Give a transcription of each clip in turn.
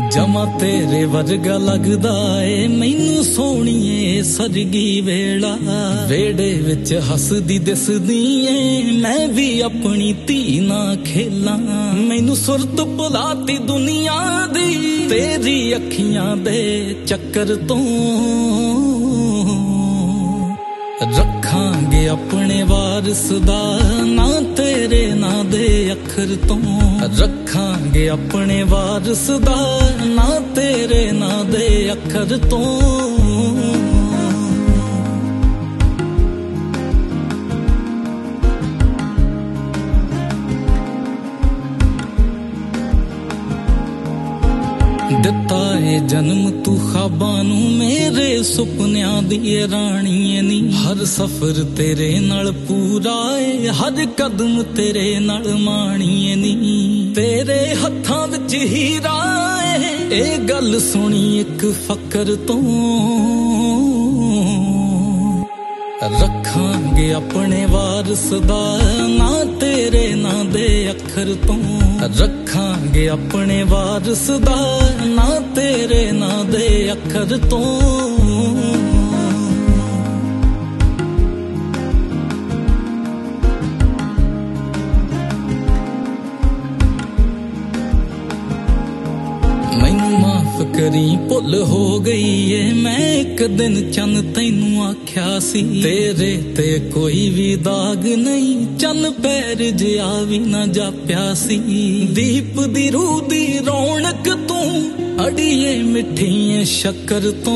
जमा तेरे वर्गा लगदा ए मैनू सोहणीए सरगी वेला वेड़े विच हसदी दिसदी ए मैं भी अपनी धी ना खेला मैनू सुरत भुलाती दुनिया दी तेरी अखियां दे चक्कर तो रखांगे अपने वारिस दा ना तेरे ना दे अखर तो रखांगे अपने वारिस दा ना तेरे ना दे अखर तो दिता है जन्म तू ख्वाबां नू मेरे सुपनियां दी राणीए नी हर सफर तेरे नाल पूरा है हर कदम तेरे नाल माणीए नी तेरे हत्थां विच हीरा है ए गल सुनी एक फकर तो रखांगे अपने वारिस दा ना तेरे ना दे अखर तो रखांगे अपने वारिस दा ना तेरे ना दे अखर तो करी भुल हो गई है मैं एक दिन चन तैनू आख्या सी तेरे ते कोई भी दाग नहीं चन पैर जिया भी ना जाप्या सी दीप दी रूह दी रौनक तू अड़िए मिठिए शक्कर तो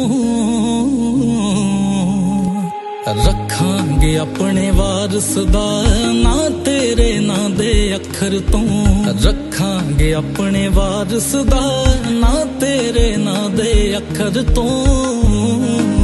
रखांगे अपने वारिस दा ना तेरे ना दे अखर तो रखांगे अपने वारिस दा ना तेरे ना दे अखर तो